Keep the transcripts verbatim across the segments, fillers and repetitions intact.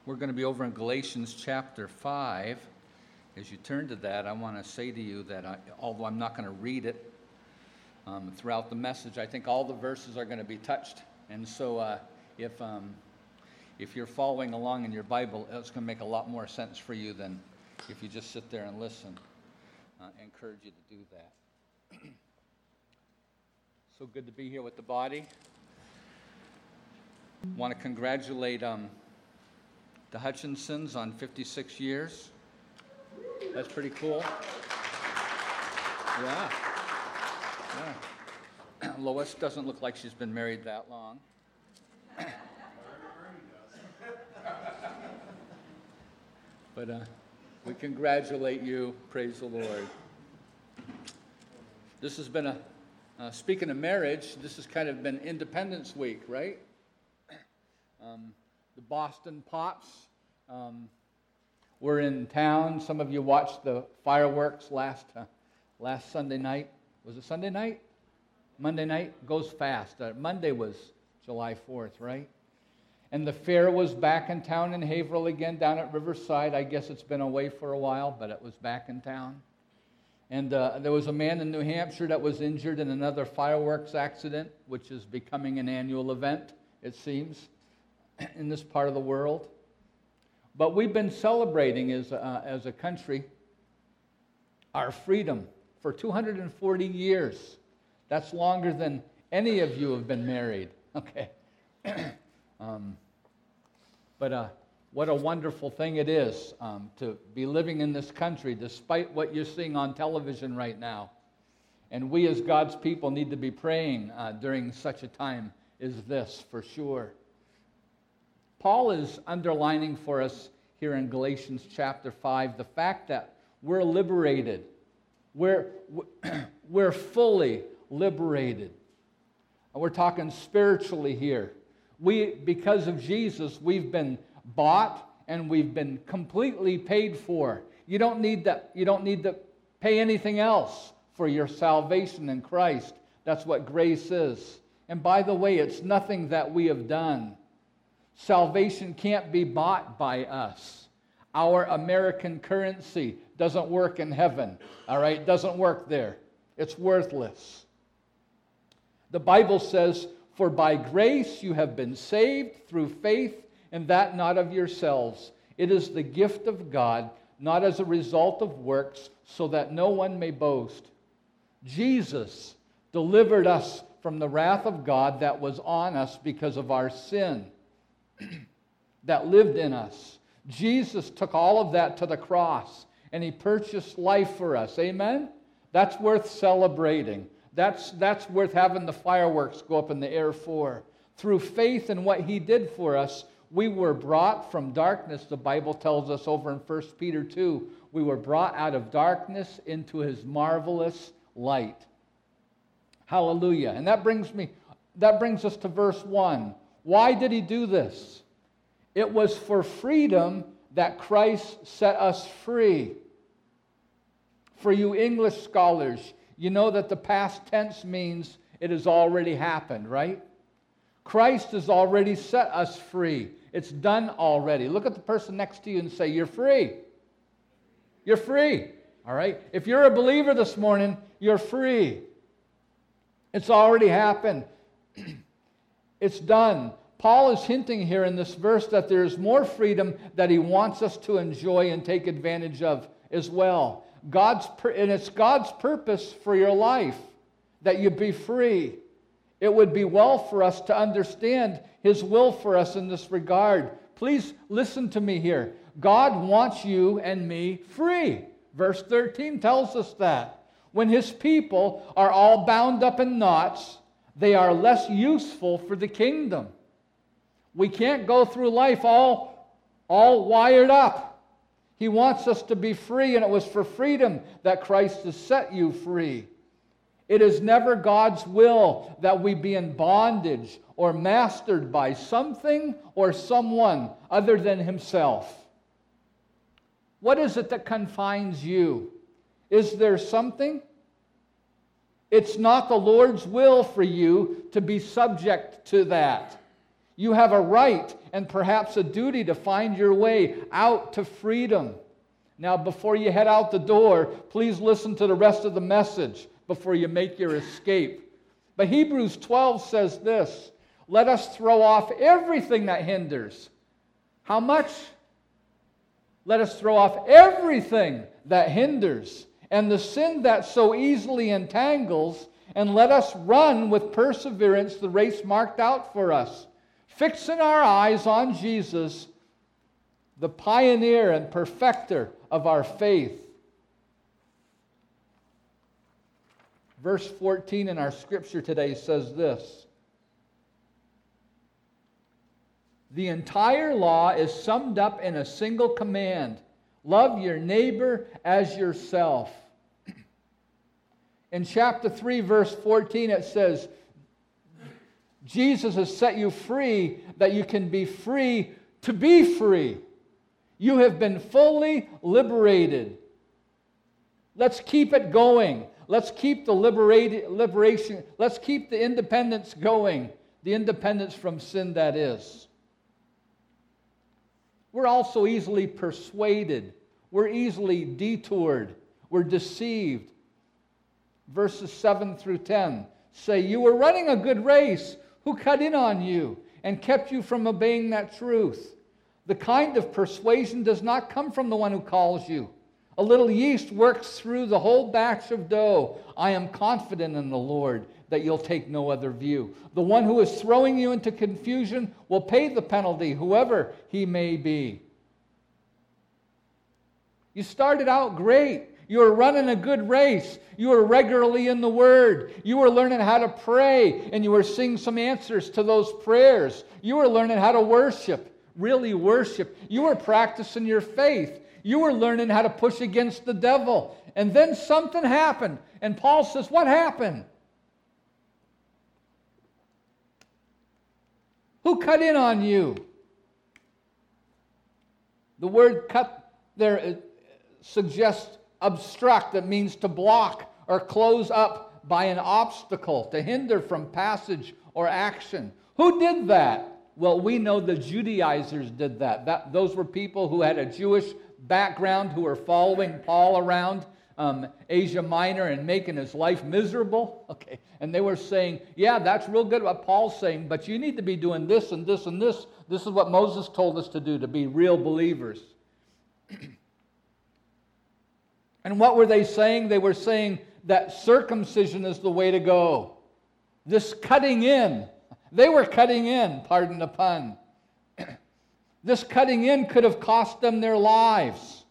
We're going to be over in Galatians chapter five. As you turn to that, I want to say to you that I, although I'm not going to read it um, throughout the message, I think all the verses are going to be touched. And so uh, if um, if you're following along in your Bible, it's going to make a lot more sense for you than if you just sit there and listen. Uh, I encourage you to do that. So good to be here with the body. Want to congratulate um, the Hutchinsons on fifty-six years. That's pretty cool. Yeah. Yeah. Lois doesn't look like she's been married that long. But uh, we congratulate you. Praise the Lord. This has been a, uh, speaking of marriage, this has kind of been Independence Week, right? Um, the Boston Pops um, were in town. Some of you watched the fireworks last uh, last Sunday night. Was it Sunday night? Monday night? Goes fast. Uh, Monday was July fourth, right? And the fair was back in town in Haverhill again, down at Riverside. I guess it's been away for a while, but it was back in town. And uh, there was a man in New Hampshire that was injured in another fireworks accident, which is becoming an annual event, it seems, in this part of the world. But we've been celebrating as a, as a country our freedom for two hundred forty years. That's longer than any of you have been married. Okay. um, but uh, what a wonderful thing it is um, to be living in this country despite what you're seeing on television right now. And we as God's people need to be praying uh, during such a time as this, for sure. Paul is underlining for us here in Galatians chapter five the fact that we're liberated. We're, we're fully liberated. We're talking spiritually here. We, because of Jesus, we've been bought and we've been completely paid for. You don't need to, you don't need to pay anything else for your salvation in Christ. That's what grace is. And by the way, it's nothing that we have done. Salvation can't be bought by us. Our American currency doesn't work in heaven, all right? It doesn't work there. It's worthless. The Bible says, "For by grace you have been saved through faith, and that not of yourselves. It is the gift of God, not as a result of works, so that no one may boast." Jesus delivered us from the wrath of God that was on us because of our sin that lived in us. Jesus took all of that to the cross, and He purchased life for us. Amen? That's worth celebrating. That's, that's worth having the fireworks go up in the air for. Through faith in what He did for us, we were brought from darkness, the Bible tells us over in First Peter two. We were brought out of darkness into His marvelous light. Hallelujah. And that brings me, that brings us to verse one. Why did He do this? It was for freedom that Christ set us free. For you English scholars, you know that the past tense means it has already happened, right? Christ has already set us free. It's done already. Look at the person next to you and say, "You're free." You're free. All right? If you're a believer this morning, you're free. It's already happened. It's done. Paul is hinting here in this verse that there is more freedom that he wants us to enjoy and take advantage of as well. God's and it's God's purpose for your life that you be free. It would be well for us to understand His will for us in this regard. Please listen to me here. God wants you and me free. Verse thirteen tells us that. When His people are all bound up in knots, they are less useful for the kingdom. We can't go through life all, all wired up. He wants us to be free, and it was for freedom that Christ has set you free. It is never God's will that we be in bondage or mastered by something or someone other than Himself. What is it that confines you? Is there something? It's not the Lord's will for you to be subject to that. You have a right and perhaps a duty to find your way out to freedom. Now, before you head out the door, please listen to the rest of the message before you make your escape. But Hebrews twelve says this, let us throw off everything that hinders. How much? Let us throw off everything that hinders and the sin that so easily entangles, and let us run with perseverance the race marked out for us, fixing our eyes on Jesus, the pioneer and perfecter of our faith. Verse fourteen in our scripture today says this. The entire law is summed up in a single command. Love your neighbor as yourself. In chapter three, verse fourteen, it says, Jesus has set you free that you can be free to be free. You have been fully liberated. Let's keep it going. Let's keep the liberated, liberation, let's keep the independence going. The independence from sin, that is. We're also easily persuaded. We're easily detoured. We're deceived. Verses seven through ten say, you were running a good race. Who cut in on you and kept you from obeying that truth? The kind of persuasion does not come from the one who calls you. A little yeast works through the whole batch of dough. I am confident in the Lord that you'll take no other view. The one who is throwing you into confusion will pay the penalty, whoever he may be. You started out great. You were running a good race. You were regularly in the Word. You were learning how to pray, and you were seeing some answers to those prayers. You were learning how to worship, really worship. You were practicing your faith. You were learning how to push against the devil. And then something happened. And Paul says, what happened? Who cut in on you? The word cut there suggests obstruct, that means to block or close up by an obstacle, to hinder from passage or action. Who did that? Well, we know the Judaizers did that. that those were people who had a Jewish background, who were following Paul around um, Asia Minor and making his life miserable. Okay, and they were saying, yeah, that's real good what Paul's saying, but you need to be doing this and this and this. This is what Moses told us to do, to be real believers. And what were they saying? They were saying that circumcision is the way to go. This cutting in. They were cutting in, pardon the pun. This cutting in could have cost them their lives.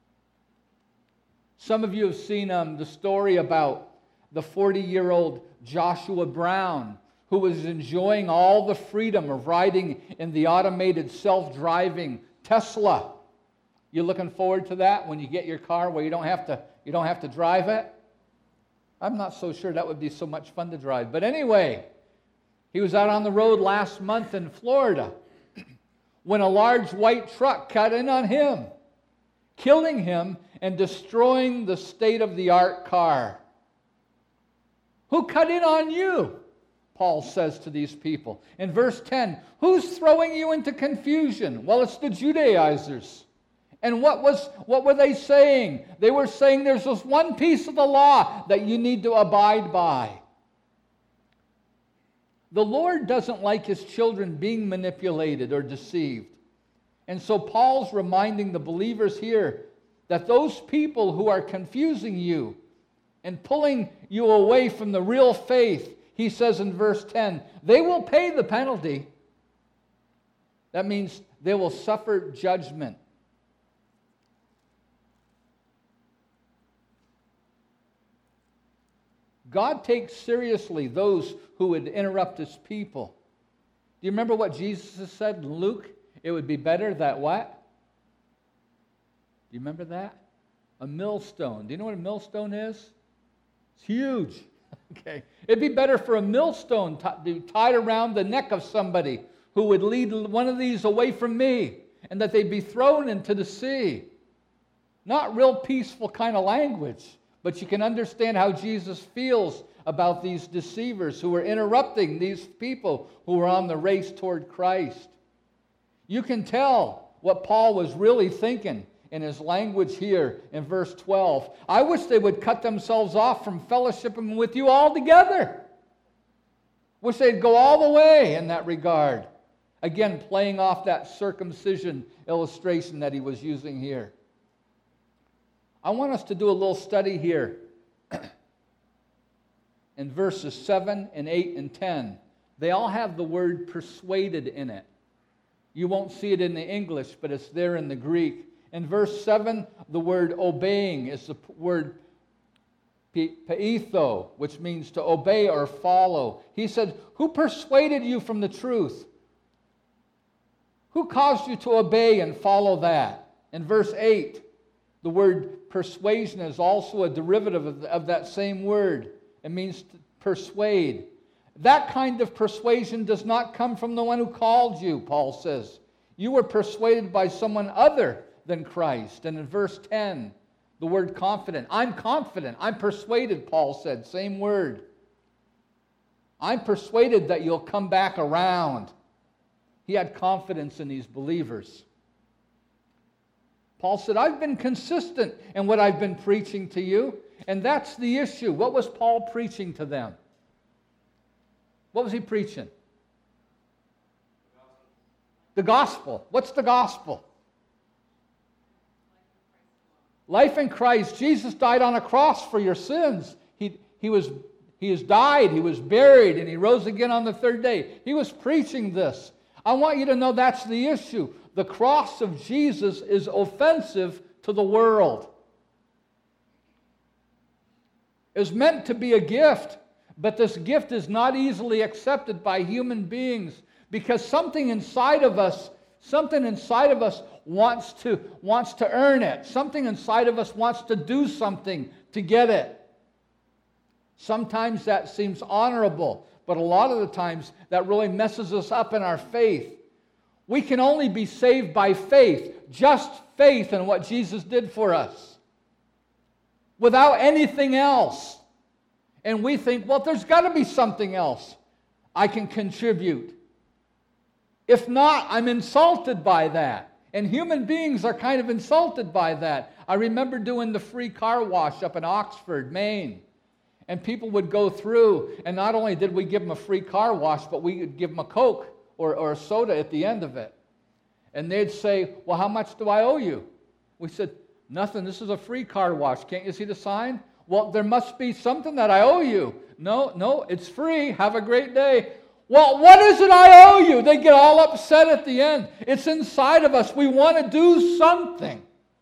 Some of you have seen um, the story about the forty-year-old Joshua Brown, who was enjoying all the freedom of riding in the automated self-driving Tesla. You looking forward to that when you get your car where you don't have to you don't have to drive it? I'm not so sure that would be so much fun to drive. But anyway, he was out on the road last month in Florida when a large white truck cut in on him, killing him and destroying the state-of-the-art car. Who cut in on you? Paul says to these people. In verse ten, who's throwing you into confusion? Well, it's the Judaizers. And what was what were they saying? They were saying there's this one piece of the law that you need to abide by. The Lord doesn't like His children being manipulated or deceived. And so Paul's reminding the believers here that those people who are confusing you and pulling you away from the real faith, he says in verse ten, they will pay the penalty. That means they will suffer judgment. God takes seriously those who would interrupt His people. Do you remember what Jesus said in Luke? It would be better that what? Do you remember that? A millstone. Do you know what a millstone is? It's huge. Okay. It'd be better for a millstone to be tied around the neck of somebody who would lead one of these away from me, and that they'd be thrown into the sea. Not real peaceful kind of language. But you can understand how Jesus feels about these deceivers who were interrupting these people who were on the race toward Christ. You can tell what Paul was really thinking in his language here in verse twelve. I wish they would cut themselves off from fellowshipping with you altogether. Wish they'd go all the way in that regard. Again, playing off that circumcision illustration that he was using here. I want us to do a little study here in verses seven and eight and ten. They all have the word persuaded in it. You won't see it in the English, but it's there in the Greek. In verse seven, the word obeying is the word peitho, which means to obey or follow. He said, who persuaded you from the truth? Who caused you to obey and follow that? In verse eight, the word persuasion is also a derivative of, of that same word. It means to persuade. That kind of persuasion does not come from the one who called you, Paul says. You were persuaded by someone other than Christ. And in verse ten, the word confident. I'm confident. I'm persuaded, Paul said. Same word. I'm persuaded that you'll come back around. He had confidence in these believers. Paul said, I've been consistent in what I've been preaching to you. And that's the issue. What was Paul preaching to them? What was he preaching? The gospel. What's the gospel? Life in Christ. Jesus died on a cross for your sins. He, he was he has died, he was buried, and he rose again on the third day. He was preaching this. I want you to know that's the issue. The cross of Jesus is offensive to the world. It's meant to be a gift, but this gift is not easily accepted by human beings because something inside of us, something inside of us wants to, wants to earn it. Something inside of us wants to do something to get it. Sometimes that seems honorable, but a lot of the times that really messes us up in our faith. We can only be saved by faith, just faith in what Jesus did for us, without anything else. And we think, well, there's got to be something else I can contribute. If not, I'm insulted by that. And human beings are kind of insulted by that. I remember doing the free car wash up in Oxford, Maine. And people would go through, and not only did we give them a free car wash, but we would give them a Coke or, or a soda at the end of it. And they'd say, well, how much do I owe you? We said, nothing. This is a free car wash. Can't you see the sign? Well, there must be something that I owe you. No, no, it's free. Have a great day. Well, what is it I owe you? They get all upset at the end. It's inside of us. We want to do something.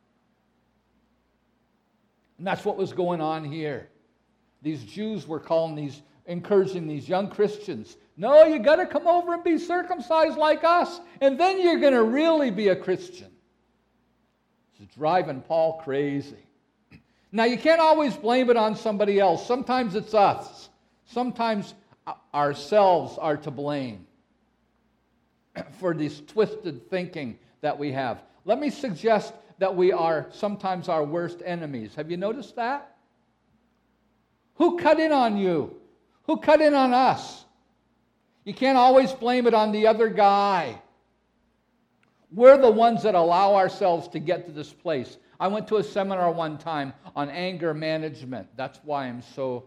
And that's what was going on here. These Jews were calling these, encouraging these young Christians, no, you got to come over and be circumcised like us, and then you're going to really be a Christian. It's driving Paul crazy. Now, you can't always blame it on somebody else. Sometimes it's us. Sometimes ourselves are to blame for this twisted thinking that we have. Let me suggest that we are sometimes our worst enemies. Have you noticed that? Who cut in on you? Who cut in on us? You can't always blame it on the other guy. We're the ones that allow ourselves to get to this place. I went to a seminar one time on anger management. That's why I'm so,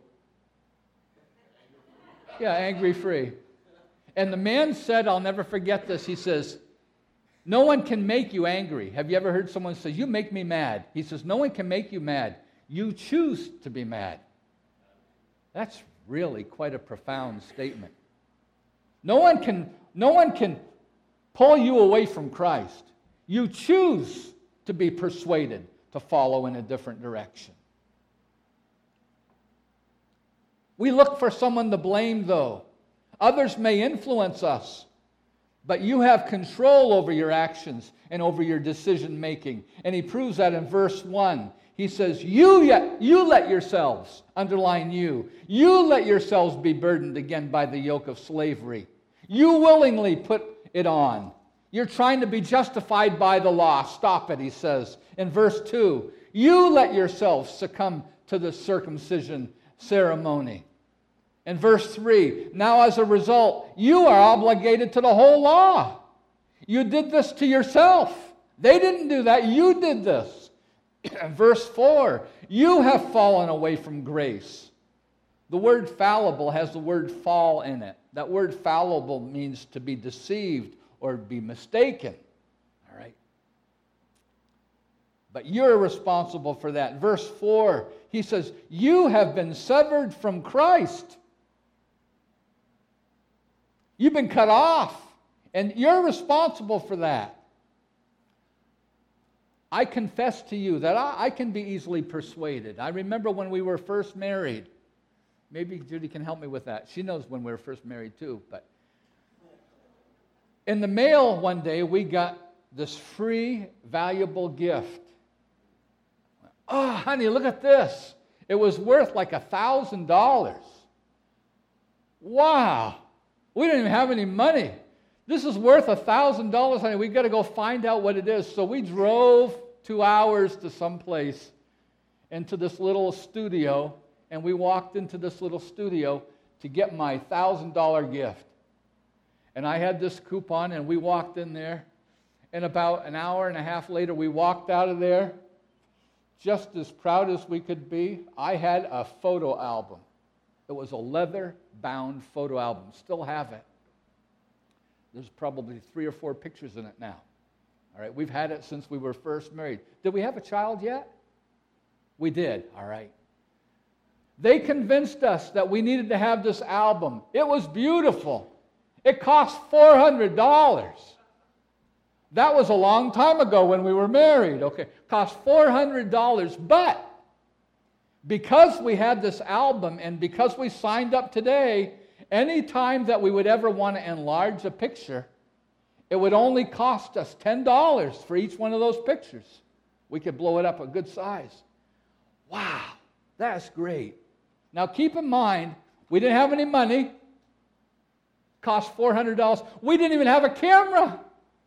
yeah, angry-free. And the man said, I'll never forget this, he says, no one can make you angry. Have you ever heard someone say, you make me mad? He says, no one can make you mad. You choose to be mad. That's really quite a profound statement. No one can, no one can pull you away from Christ. You choose to be persuaded to follow in a different direction. We look for someone to blame, though. Others may influence us, but you have control over your actions and over your decision making. And he proves that in verse one. He says, you, yet, you let yourselves, underline you, you let yourselves be burdened again by the yoke of slavery. You willingly put it on. You're trying to be justified by the law. Stop it, he says. In verse two, you let yourselves succumb to the circumcision ceremony. And verse three, now as a result, you are obligated to the whole law. You did this to yourself. They didn't do that. You did this. Verse four, you have fallen away from grace. The word fallible has the word fall in it. That word fallible means to be deceived or be mistaken. All right. But you're responsible for that. Verse four, he says, you have been severed from Christ. You've been cut off, and you're responsible for that. I confess to you that I, I can be easily persuaded. I remember when we were first married. Maybe Judy can help me with that. She knows when we were first married too. But in the mail one day, we got this free, valuable gift. Oh, honey, look at this. It was worth like a thousand dollars. Wow. We didn't even have any money. This is worth a thousand dollars, honey. We've got to go find out what it is. So we drove two hours to someplace into this little studio, and we walked into this little studio to get my thousand dollar gift. And I had this coupon, and we walked in there, and about an hour and a half later, we walked out of there just as proud as we could be. I had a photo album. It was a leather-bound photo album. Still have it. There's probably three or four pictures in it now. All right, we've had it since we were first married. Did we have a child yet? We did, all right. They convinced us that we needed to have this album. It was beautiful. It cost four hundred dollars. That was a long time ago when we were married. Okay, it cost four hundred dollars, but because we had this album and because we signed up today, any time that we would ever want to enlarge a picture, it would only cost us ten dollars for each one of those pictures. We could blow it up a good size. Wow, that's great. Now keep in mind, we didn't have any money. Cost four hundred dollars. We didn't even have a camera.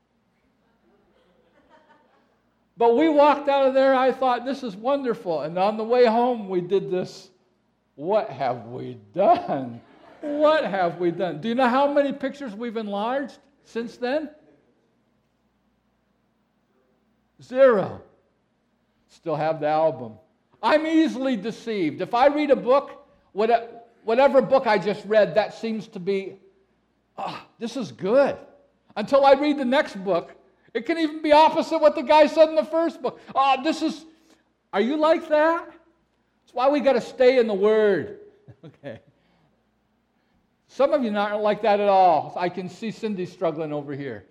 But we walked out of there, I thought, this is wonderful. And on the way home, we did this. What have we done? What have we done? Do you know how many pictures we've enlarged since then? Zero. Still have the album. I'm easily deceived. If I read a book, whatever book I just read, that seems to be, oh, this is good. Until I read the next book, it can even be opposite what the guy said in the first book. Oh, this is, are you like that? That's why we got to stay in the Word. Okay. Some of you aren't like that at all. I can see Cindy struggling over here.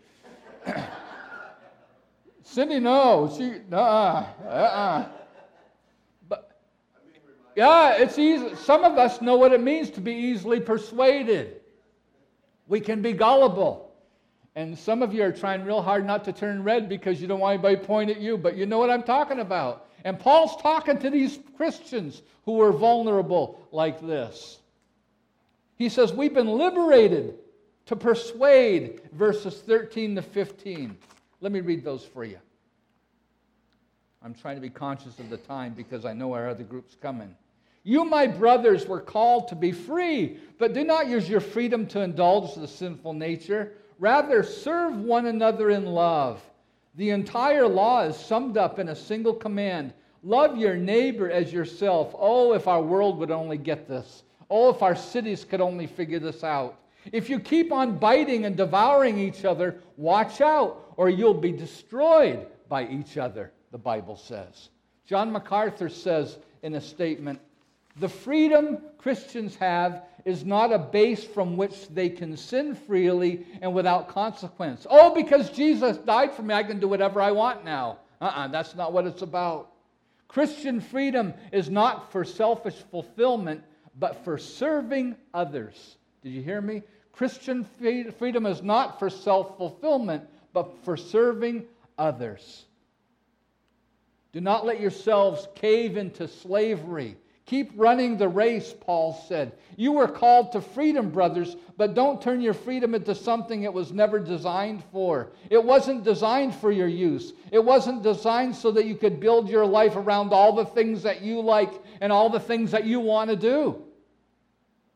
Cindy, no. She, uh-uh, uh-uh. But, yeah, it's easy. Some of us know what it means to be easily persuaded. We can be gullible. And some of you are trying real hard not to turn red because you don't want anybody to point at you, but you know what I'm talking about. And Paul's talking to these Christians who were vulnerable like this. He says, we've been liberated to persuade, verses thirteen to fifteen. Let me read those for you. I'm trying to be conscious of the time because I know our other group's coming. You, my brothers, were called to be free, but do not use your freedom to indulge the sinful nature. Rather, serve one another in love. The entire law is summed up in a single command. Love your neighbor as yourself. Oh, if our world would only get this. Oh, if our cities could only figure this out. If you keep on biting and devouring each other, watch out, or you'll be destroyed by each other, the Bible says. John MacArthur says in a statement, the freedom Christians have is not a base from which they can sin freely and without consequence. Oh, because Jesus died for me, I can do whatever I want now. Uh-uh, that's not what it's about. Christian freedom is not for selfish fulfillment, but for serving others. Did you hear me? Christian freedom is not for self-fulfillment, but for serving others. Do not let yourselves cave into slavery. Keep running the race, Paul said. You were called to freedom, brothers, but don't turn your freedom into something it was never designed for. It wasn't designed for your use. It wasn't designed so that you could build your life around all the things that you like and all the things that you want to do.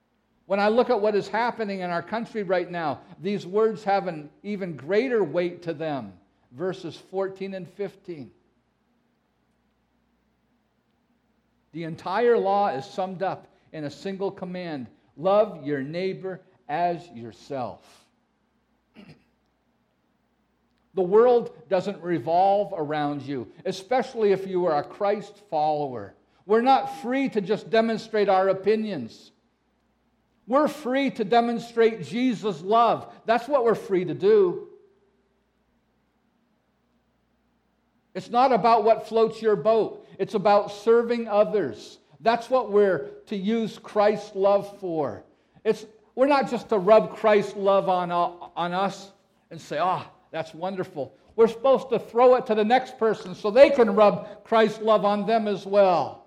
When I look at what is happening in our country right now, these words have an even greater weight to them. Verses fourteen and fifteen. The entire law is summed up in a single command: love your neighbor as yourself. The world doesn't revolve around you, especially if you are a Christ follower. We're not free to just demonstrate our opinions. We're free to demonstrate Jesus' love. That's what we're free to do. It's not about what floats your boat. It's about serving others. That's what we're to use Christ's love for. It's, we're not just to rub Christ's love on, on us and say, ah, oh, that's wonderful. We're supposed to throw it to the next person so they can rub Christ's love on them as well.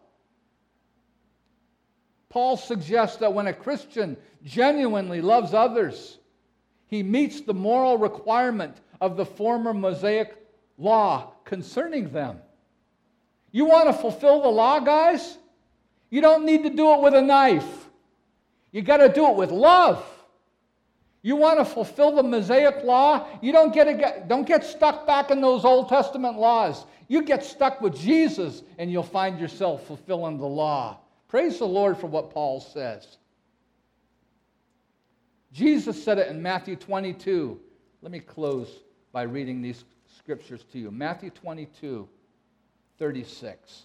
Paul suggests that when a Christian genuinely loves others, he meets the moral requirement of the former Mosaic law concerning them. You want to fulfill the law, guys? You don't need to do it with a knife. You got to do it with love. You want to fulfill the Mosaic law? You don't get, a, don't get stuck back in those Old Testament laws. You get stuck with Jesus and you'll find yourself fulfilling the law. Praise the Lord for what Paul says. Jesus said it in Matthew twenty-two. Let me close by reading these scriptures to you. Matthew twenty-two, thirty-six.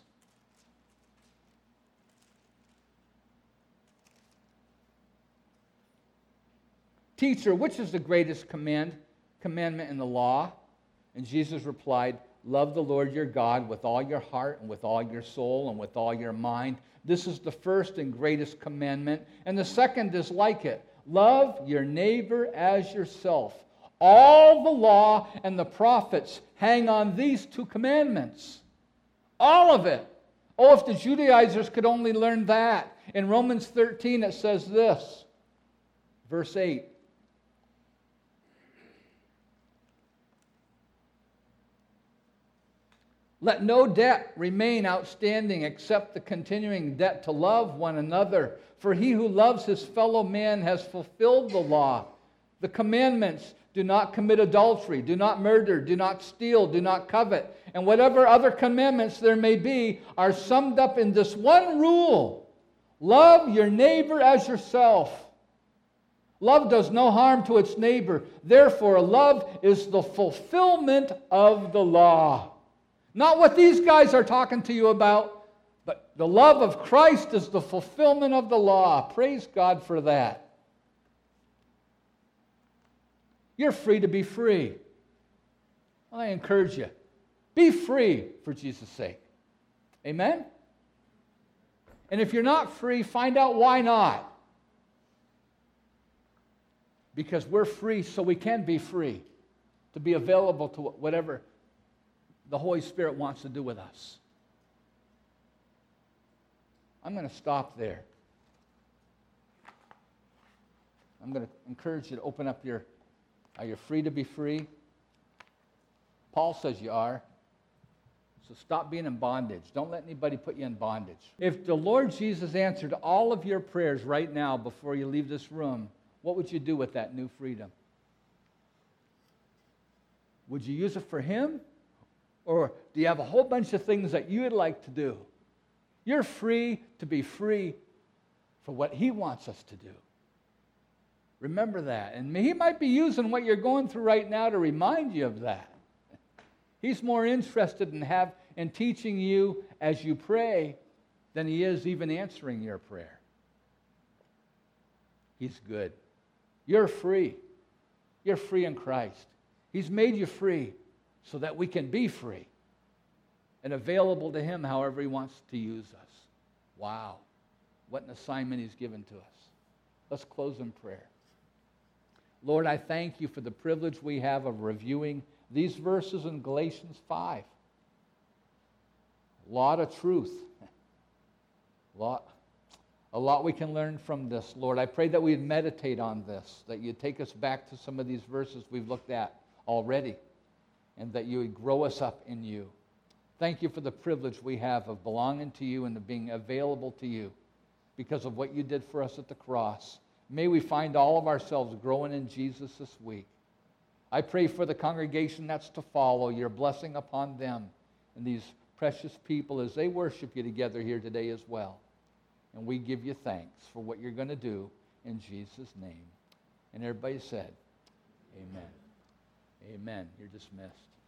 Teacher, which is the greatest command, commandment in the law? And Jesus replied, love the Lord your God with all your heart and with all your soul and with all your mind. This is the first and greatest commandment. And the second is like it. Love your neighbor as yourself. All the law and the prophets hang on these two commandments. All of it. Oh, if the Judaizers could only learn that. In Romans thirteen it says this. Verse eight. Let no debt remain outstanding except the continuing debt to love one another. For he who loves his fellow man has fulfilled the law. The commandments: do not commit adultery, do not murder, do not steal, do not covet, and whatever other commandments there may be are summed up in this one rule: love your neighbor as yourself. Love does no harm to its neighbor. Therefore, love is the fulfillment of the law. Not what these guys are talking to you about, but the love of Christ is the fulfillment of the law. Praise God for that. You're free to be free. I encourage you. Be free for Jesus' sake. Amen? And if you're not free, find out why not. Because we're free so we can be free. To be available to whatever the Holy Spirit wants to do with us. I'm going to stop there. I'm going to encourage you to open up your... Are you free to be free? Paul says you are. So stop being in bondage. Don't let anybody put you in bondage. If the Lord Jesus answered all of your prayers right now before you leave this room, what would you do with that new freedom? Would you use it for Him? Or do you have a whole bunch of things that you would like to do? You're free to be free for what He wants us to do. Remember that. And He might be using what you're going through right now to remind you of that. He's more interested in, have, in teaching you as you pray than He is even answering your prayer. He's good. You're free. You're free in Christ. He's made you free so that we can be free and available to Him however He wants to use us. Wow. What an assignment He's given to us. Let's close in prayer. Lord, I thank You for the privilege we have of reviewing these verses in Galatians five. A lot of truth. A lot, a lot we can learn from this, Lord. I pray that we'd meditate on this, that You'd take us back to some of these verses we've looked at already, and that You would grow us up in You. Thank You for the privilege we have of belonging to You and of being available to You because of what You did for us at the cross. May we find all of ourselves growing in Jesus this week. I pray for the congregation that's to follow, your blessing upon them and these precious people as they worship you together here today as well. And we give you thanks for what you're going to do in Jesus' name. And everybody said, amen. Amen. You're dismissed.